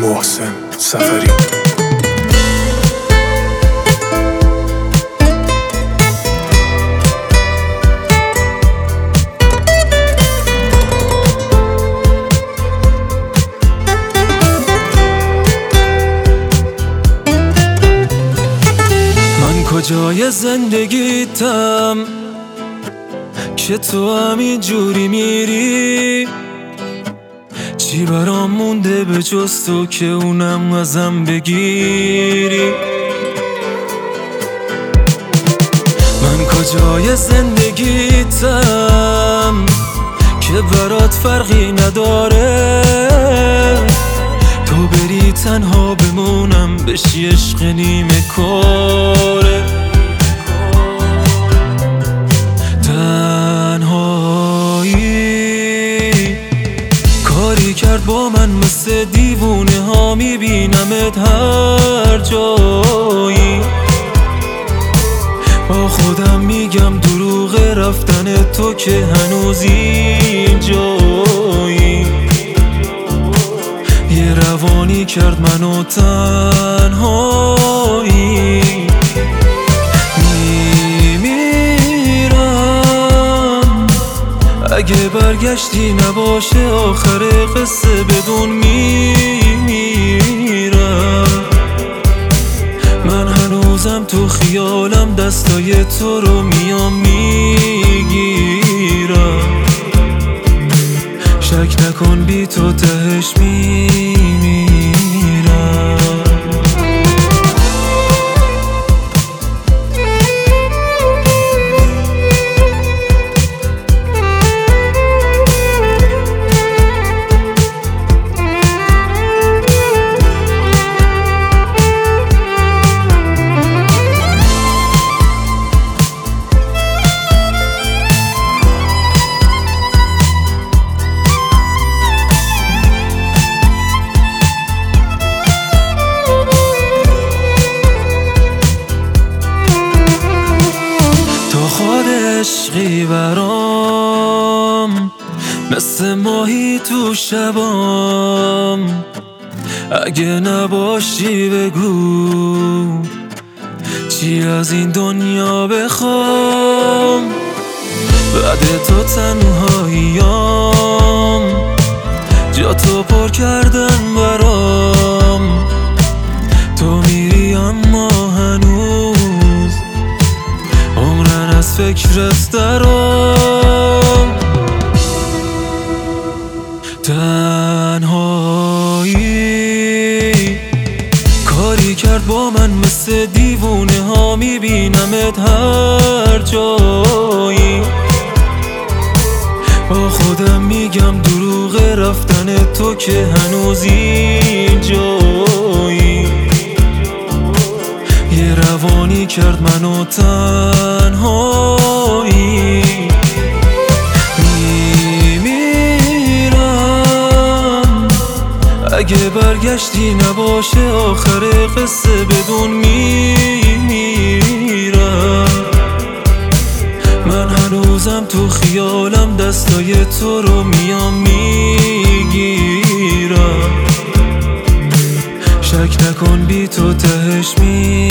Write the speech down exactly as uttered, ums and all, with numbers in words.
محسن سفری. من کجای زندگیتم که تو همین جوری میری؟ چی برام مونده به جز تو که اونم ازم بگیری؟ من کجای زندگیتم که برات فرقی نداره؟ تو بری تنها بمونم بشی عشق نیمه کاره. کاری کرد با من مثل دیوونه ها، میبینمت هر جایی. با خودم میگم دروغ رفتن تو که هنوز اینجایی. یه روانی کرد منو تنهایی. اگه برگشتی نباشه آخر قصه بدون میمیرم. من هنوزم تو خیالم دستای تو رو میام میگیرم. شک نکن بی تو تهش میمیرم. عشقی برام مثل ماهی تو شبام. اگه نباشی بگو چی از این دنیا بخوام. بعد تو تنهاییام جا تو پر کردن برام. تو میری اما هنوز عمرن از فکرت درام. تنهایی کاری کرد با من مثل دیوونه ها، میبینمت هر جایی. با خودم میگم دروغ رفتن تو که هنوز اینجایی. یه روانی کرد منو تنهایی. میمیرم اگه برگشتی نباشه آخر قصه بدون میمیرم. من هنوزم تو خیالم دستای تو رو میام میگیرم. شک نکن بی تو تهش میمیرم.